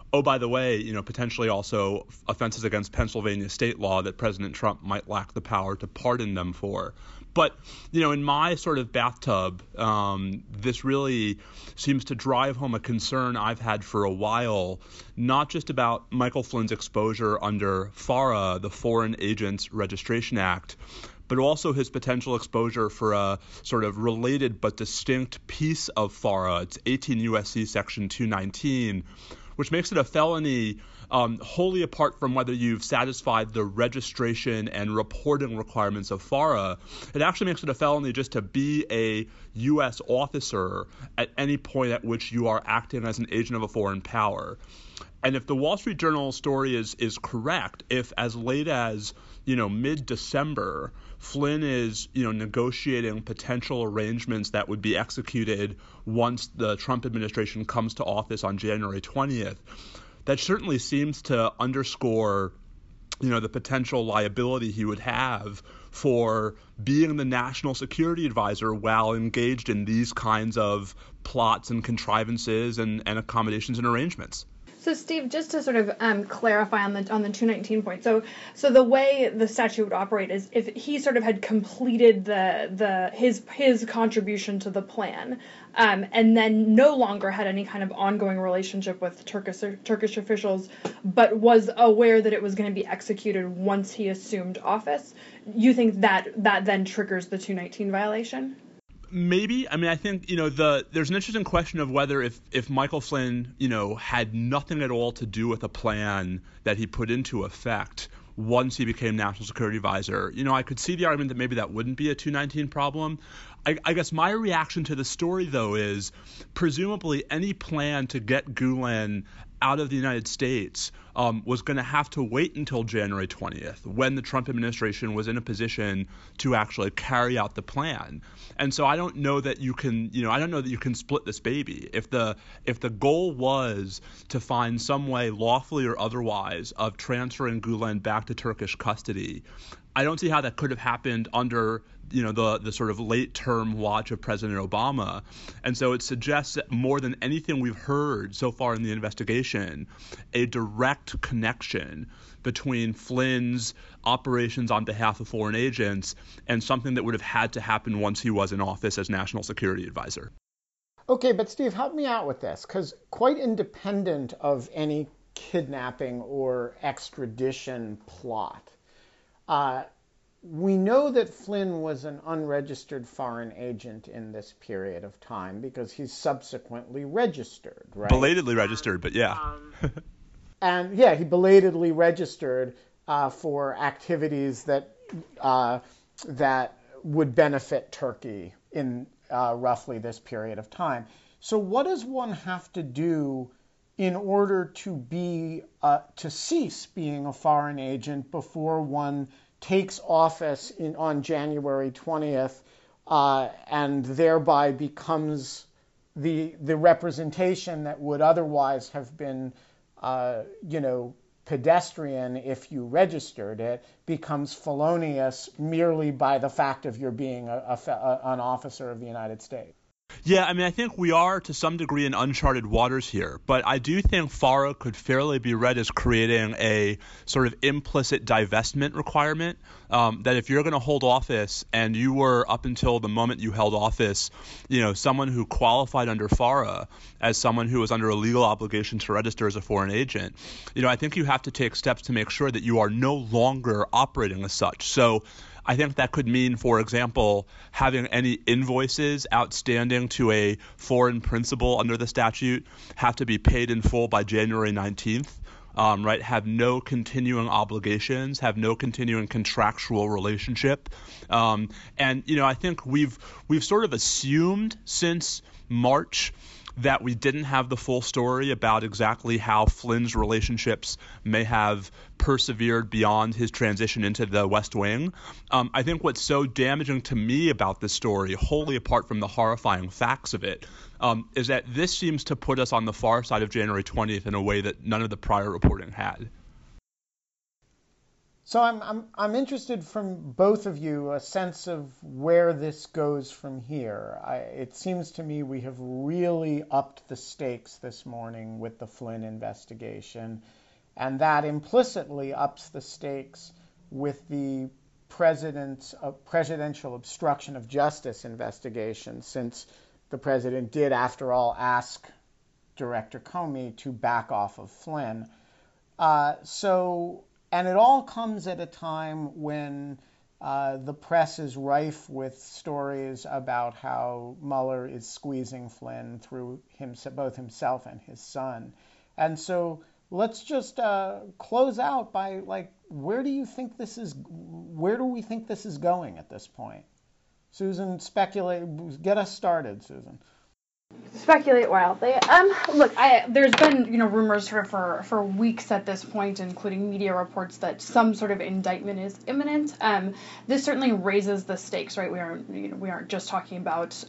oh, by the way, potentially also offenses against Pennsylvania state law that President Trump might lack the power to pardon them for. But, in my sort of bathtub, this really seems to drive home a concern I've had for a while, not just about Michael Flynn's exposure under FARA, the Foreign Agents Registration Act, but also his potential exposure for a sort of related but distinct piece of FARA. It's 18 U.S.C. Section 219, which makes it a felony wholly apart from whether you've satisfied the registration and reporting requirements of FARA. It actually makes it a felony just to be a U.S. officer at any point at which you are acting as an agent of a foreign power. And if the Wall Street Journal story is correct, if as late as mid-December, Flynn is negotiating potential arrangements that would be executed once the Trump administration comes to office on January 20th, that certainly seems to underscore the potential liability he would have for being the national security advisor while engaged in these kinds of plots and contrivances and accommodations and arrangements. So, Steve, just to sort of clarify on the 219 point. So the way the statute would operate is if he sort of had completed his contribution to the plan, and then no longer had any kind of ongoing relationship with Turkish officials, but was aware that it was going to be executed once he assumed office, you think that then triggers the 219 violation? Maybe. I mean, I think, there's an interesting question of whether if Michael Flynn, had nothing at all to do with a plan that he put into effect once he became National Security Advisor, I could see the argument that maybe that wouldn't be a 219 problem. I guess my reaction to the story, though, is presumably any plan to get Gulen out of the United States was going to have to wait until January 20th, when the Trump administration was in a position to actually carry out the plan. And so I don't know that you can, split this baby. If the goal was to find some way, lawfully or otherwise, of transferring Gulen back to Turkish custody, I don't see how that could have happened under the sort of late term watch of President Obama. And so it suggests that more than anything we've heard so far in the investigation, a direct connection between Flynn's operations on behalf of foreign agents and something that would have had to happen once he was in office as National Security Advisor. Okay, but Steve, help me out with this, because quite independent of any kidnapping or extradition plot, we know that Flynn was an unregistered foreign agent in this period of time because he's subsequently registered, right? Belatedly registered, but yeah. And yeah, he belatedly registered for activities that would benefit Turkey in roughly this period of time. So what does one have to do in order to cease being a foreign agent before one takes office on January 20th and thereby becomes the representation that would otherwise have been, pedestrian if you registered it, becomes felonious merely by the fact of your being an officer of the United States? Yeah, I mean, I think we are to some degree in uncharted waters here, but I do think FARA could fairly be read as creating a sort of implicit divestment requirement, that if you're going to hold office and you were, up until the moment you held office, someone who qualified under FARA as someone who was under a legal obligation to register as a foreign agent, I think you have to take steps to make sure that you are no longer operating as such. So I think that could mean, for example, having any invoices outstanding to a foreign principal under the statute have to be paid in full by January 19th, right? Have no continuing obligations, have no continuing contractual relationship. And, I think we've sort of assumed since March that we didn't have the full story about exactly how Flynn's relationships may have persevered beyond his transition into the West Wing. I think what's so damaging to me about this story, wholly apart from the horrifying facts of it, is that this seems to put us on the far side of January 20th in a way that none of the prior reporting had. So I'm interested from both of you a sense of where this goes from here. It seems to me we have really upped the stakes this morning with the Flynn investigation, and that implicitly ups the stakes with the presidential obstruction of justice investigation, since the president did, after all, ask Director Comey to back off of Flynn. And it all comes at a time when the press is rife with stories about how Mueller is squeezing Flynn through both himself and his son. And so let's just close out by, where do we think this is going at this point? Susan, get us started, Susan. Speculate wildly. Look, there's been rumors sort of for weeks at this point, including media reports that some sort of indictment is imminent. This certainly raises the stakes, right? We aren't just talking about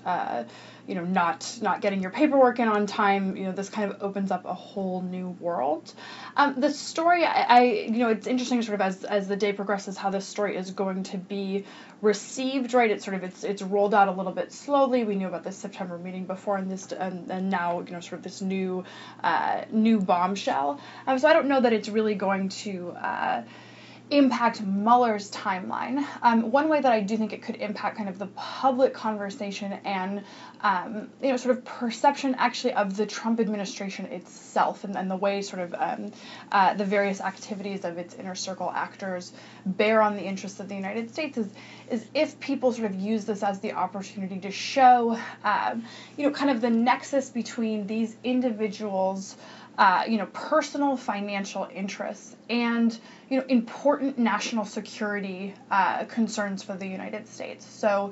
not getting your paperwork in on time. This kind of opens up a whole new world. The story, it's interesting sort of as the day progresses how this story is going to be received, right? It's rolled out a little bit slowly. We knew about this September meeting before, and now sort of this new bombshell. So I don't know that it's really going to impact Mueller's timeline. One way that I do think it could impact kind of the public conversation and sort of perception actually of the Trump administration itself, and the way sort of the various activities of its inner circle actors bear on the interests of the United States is if people sort of use this as the opportunity to show kind of the nexus between these individuals' personal financial interests and important national security concerns for the United States. So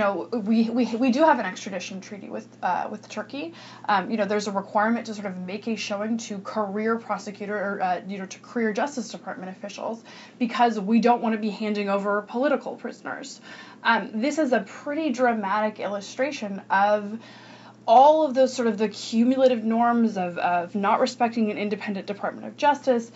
we do have an extradition treaty with Turkey. There's a requirement to sort of make a showing to career prosecutor or to career Justice Department officials, because we don't want to be handing over political prisoners. This is a pretty dramatic illustration of all of those sort of the cumulative norms of not respecting an independent Department of Justice,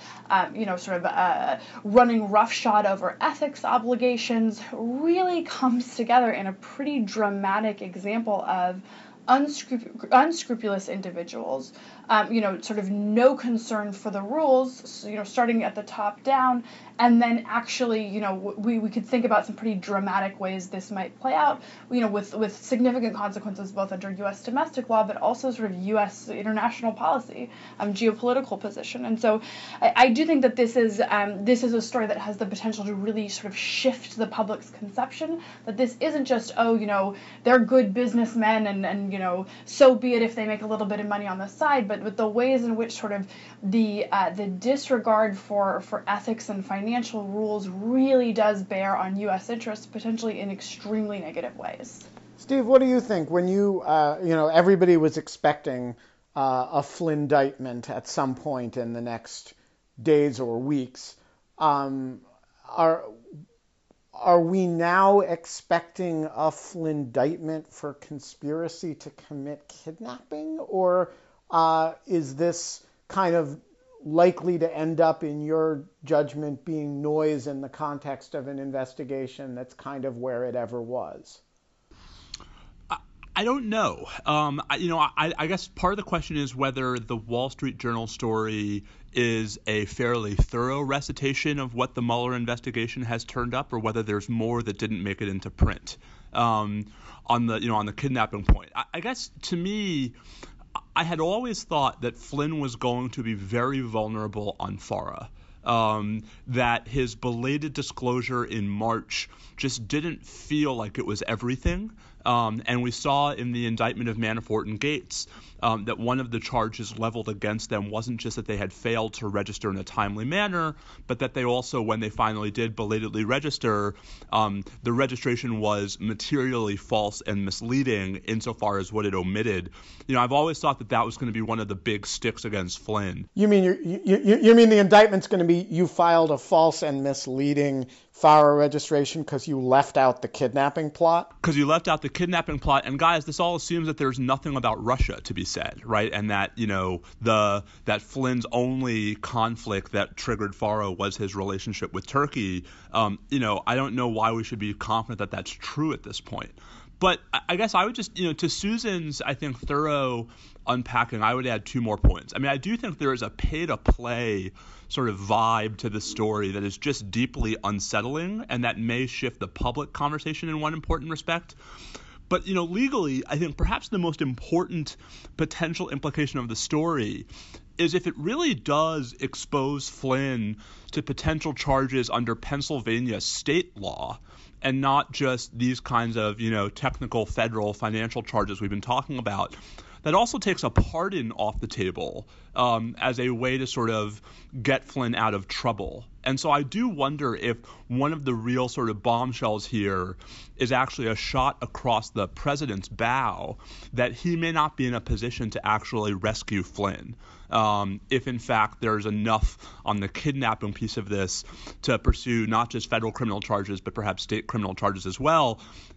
running roughshod over ethics obligations, really comes together in a pretty dramatic example of unscrupulous individuals, sort of no concern for the rules, starting at the top down, and then actually, we could think about some pretty dramatic ways this might play out, with significant consequences both under U.S. domestic law, but also sort of U.S. international policy, geopolitical position. And so I do think that this is a story that has the potential to really sort of shift the public's conception that this isn't just, they're good businessmen and so be it if they make a little bit of money on the side, but with the ways in which sort of the disregard for ethics and financial rules really does bear on U.S. interests, potentially in extremely negative ways. Steve, what do you think when everybody was expecting a Flynn indictment at some point in the next days or weeks? Are we now expecting a Flynn indictment for conspiracy to commit kidnapping, or is this kind of likely to end up, in your judgment, being noise in the context of an investigation that's kind of where it ever was? I don't know. I guess part of the question is whether the Wall Street Journal story is a fairly thorough recitation of what the Mueller investigation has turned up, or whether there's more that didn't make it into print. On the kidnapping point, I guess to me, I had always thought that Flynn was going to be very vulnerable on FARA. That his belated disclosure in March just didn't feel like it was everything. And we saw in the indictment of Manafort and Gates that one of the charges leveled against them wasn't just that they had failed to register in a timely manner, but that they also, when they finally did belatedly register, the registration was materially false and misleading insofar as what it omitted. I've always thought that was going to be one of the big sticks against Flynn. You mean you mean the indictment's going to be you filed a false and misleading FARA registration because you left out the kidnapping plot? Because you left out the kidnapping plot. And guys, this all assumes that there's nothing about Russia to be said, right? And that, that Flynn's only conflict that triggered FARA was his relationship with Turkey. I don't know why we should be confident that that's true at this point. But I guess I would just, to Susan's, I think, thorough unpacking, I would add 2 more points. I mean, I do think there is a pay-to-play sort of vibe to the story that is just deeply unsettling, and that may shift the public conversation in one important respect. But, legally, I think perhaps the most important potential implication of the story is if it really does expose Flynn to potential charges under Pennsylvania state law, and not just these kinds of, technical federal financial charges we've been talking about. That also takes a pardon off the table as a way to sort of get Flynn out of trouble. And so I do wonder if one of the real sort of bombshells here is actually a shot across the president's bow that he may not be in a position to actually rescue Flynn. If in fact there's enough on the kidnapping piece of this to pursue not just federal criminal charges, but perhaps state criminal charges as well.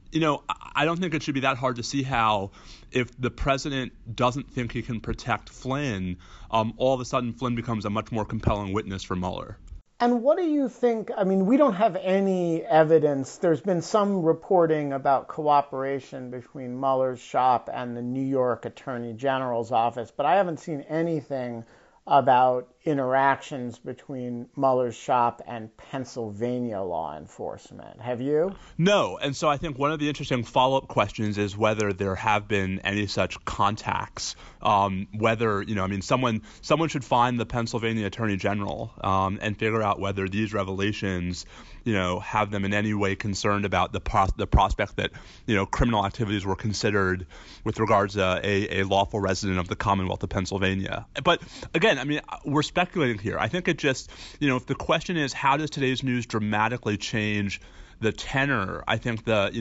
I don't think it should be that hard to see how if the president doesn't think he can protect Flynn, all of a sudden Flynn becomes a much more compelling witness for Mueller. And what do you think? I mean, we don't have any evidence. There's been some reporting about cooperation between Mueller's shop and the New York Attorney General's office, but I haven't seen anything about interactions between Mueller's shop and Pennsylvania law enforcement. Have you? No. And so I think one of the interesting follow-up questions is whether there have been any such contacts, whether, someone should find the Pennsylvania Attorney General and figure out whether these revelations, have them in any way concerned about the prospect that, criminal activities were considered with regards to a lawful resident of the Commonwealth of Pennsylvania. But again, we're speculating here. I think it just, if the question is how does today's news dramatically change the tenor, I think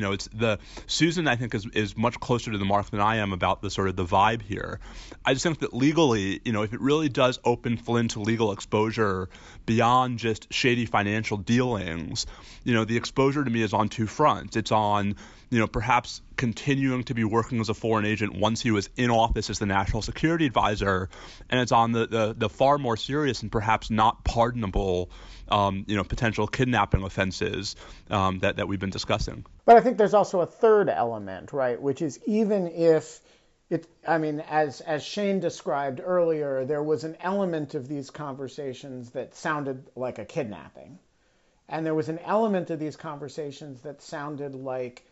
Susan, I think, is much closer to the mark than I am about the sort of the vibe here. I just think that legally, if it really does open Flynn to legal exposure beyond just shady financial dealings, the exposure to me is on 2 fronts. It's on, perhaps continuing to be working as a foreign agent once he was in office as the national security advisor, and it's on the far more serious and perhaps not pardonable potential kidnapping offenses that we've been discussing. But I think there's also a third element, right, which is even if as Shane described earlier, there was an element of these conversations that sounded like a kidnapping. And there was an element of these conversations that sounded like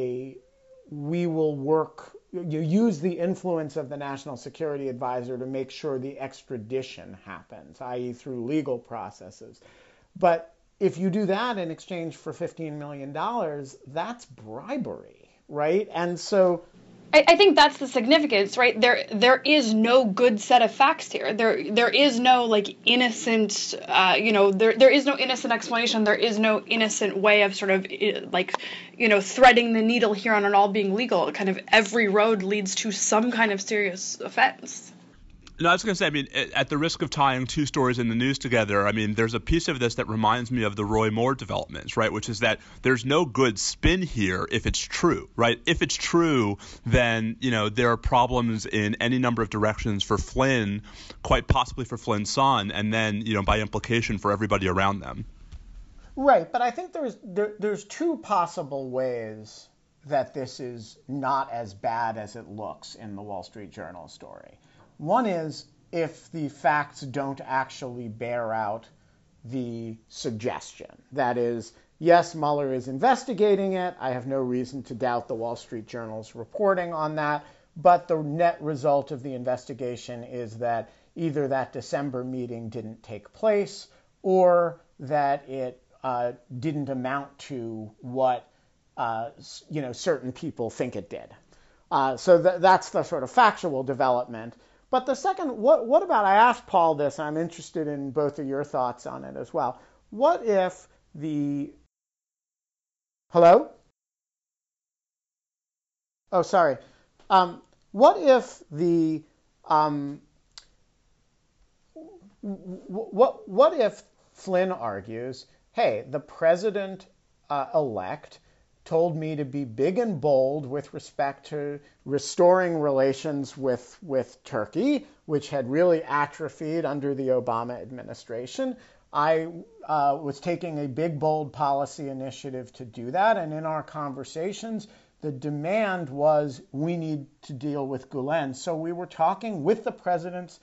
we will work, you use the influence of the national security advisor to make sure the extradition happens, i.e. through legal processes. But if you do that in exchange for $15 million, that's bribery, right? And so I think that's the significance, right? There is no good set of facts here. There is no innocent, there is no innocent explanation. There is no innocent way of sort of threading the needle here on it all being legal. Kind of every road leads to some kind of serious offense. No, I was going to say, at the risk of tying 2 stories in the news together, there's a piece of this that reminds me of the Roy Moore developments, right, which is that there's no good spin here if it's true, right? If it's true, then, there are problems in any number of directions for Flynn, quite possibly for Flynn's son, and then, by implication for everybody around them. Right, but I think there's 2 possible ways that this is not as bad as it looks in the Wall Street Journal story. One is if the facts don't actually bear out the suggestion. That is, yes, Mueller is investigating it. I have no reason to doubt the Wall Street Journal's reporting on that. But the net result of the investigation is that either that December meeting didn't take place or that it didn't amount to what certain people think it did. So that's the sort of factual development. But the second, what about, I asked Paul this, and I'm interested in both of your thoughts on it as well. What if the, hello? Oh, sorry. What if the, what if Flynn argues, hey, the president elect told me to be big and bold with respect to restoring relations with Turkey, which had really atrophied under the Obama administration. I was taking a big, bold policy initiative to do that. And in our conversations, the demand was we need to deal with Gulen. So we were talking with the president's,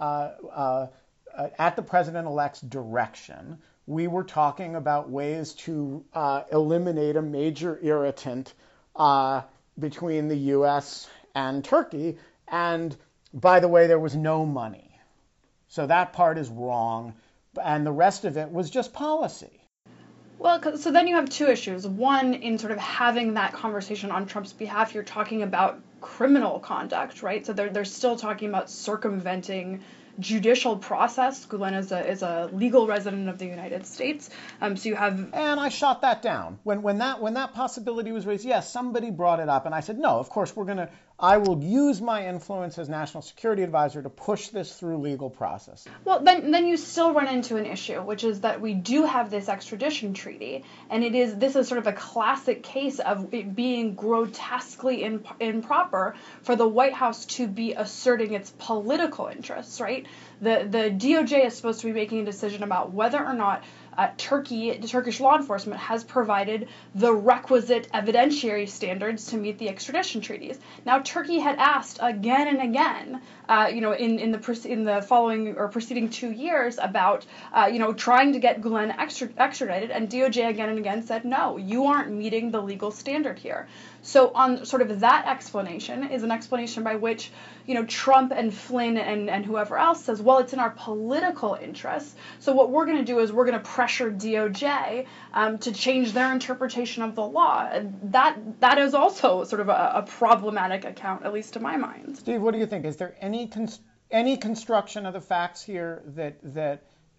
at the president-elect's direction. We were talking about ways to eliminate a major irritant between the U.S. and Turkey. And by the way, there was no money. So that part is wrong. And the rest of it was just policy. Well, so then you have two issues. One, in sort of having that conversation on Trump's behalf, you're talking about criminal conduct, right? So they're still talking about circumventing judicial process. Gulen is a legal resident of the United States. So you have... And I shot that down. When that possibility was raised, yes, somebody brought it up. And I said, no, of course, I will use my influence as national security advisor to push this through legal process. Well, then you still run into an issue, which is that we do have this extradition treaty, and this is sort of a classic case of it being grotesquely improper for the White House to be asserting its political interests, right? The DOJ is supposed to be making a decision about whether or not Turkish law enforcement has provided the requisite evidentiary standards to meet the extradition treaties. Now, Turkey had asked again and again, in the following or preceding 2 years about, trying to get Gulen extradited, and DOJ again and again said, no, you aren't meeting the legal standard here. So on sort of that explanation is an explanation by which, Trump and Flynn and whoever else says, well, it's in our political interests. So what we're going to do is we're going to pressure DOJ to change their interpretation of the law. That is also sort of a problematic account, at least to my mind. Steve, what do you think? Is there any construction of the facts here that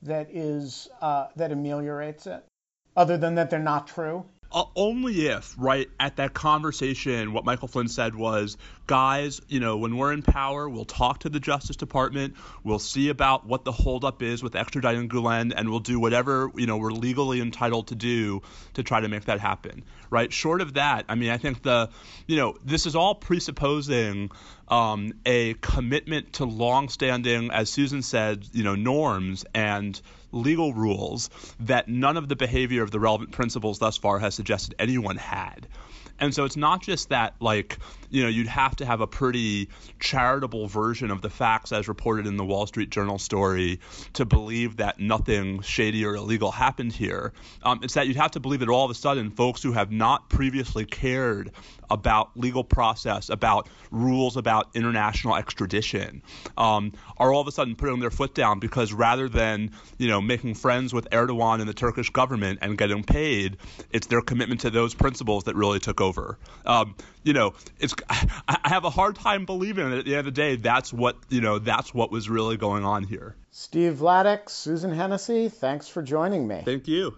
ameliorates it, other than that they're not true? Only if, right, at that conversation, what Michael Flynn said was, guys, when we're in power, we'll talk to the Justice Department, we'll see about what the holdup is with extraditing Gulen, and we'll do whatever, we're legally entitled to do to try to make that happen, right? Short of that, I think this is all presupposing a commitment to longstanding, as Susan said, norms and legal rules that none of the behavior of the relevant principles thus far has suggested anyone had. And so it's not just that, you'd have to have a pretty charitable version of the facts as reported in the Wall Street Journal story to believe that nothing shady or illegal happened here. It's that you'd have to believe that all of a sudden folks who have not previously cared about legal process, about rules about international extradition, are all of a sudden putting their foot down because rather than, making friends with Erdogan and the Turkish government and getting paid, it's their commitment to those principles that really took over. I have a hard time believing that at the end of the day, that's what was really going on here. Steve Vladeck, Susan Hennessy, thanks for joining me. Thank you.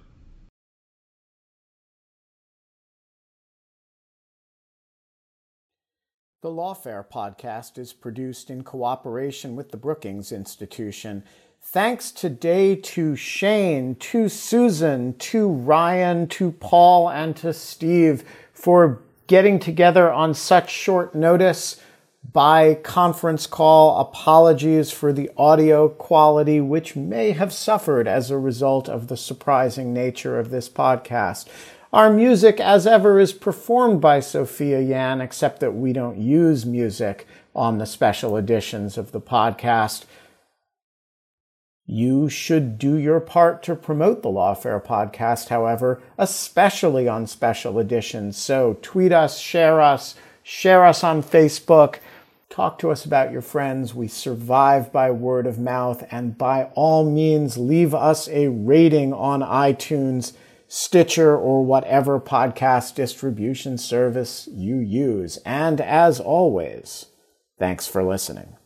The Lawfare podcast is produced in cooperation with the Brookings Institution. Thanks today to Shane, to Susan, to Ryan, to Paul, and to Steve for getting together on such short notice by conference call. Apologies for the audio quality, which may have suffered as a result of the surprising nature of this podcast. Our music, as ever, is performed by Sophia Yan, except that we don't use music on the special editions of the podcast. You should do your part to promote the Lawfare podcast, however, especially on special editions. So tweet us, share us on Facebook. Talk to us about your friends. We survive by word of mouth. And by all means, leave us a rating on iTunes, Stitcher, or whatever podcast distribution service you use. And as always, thanks for listening.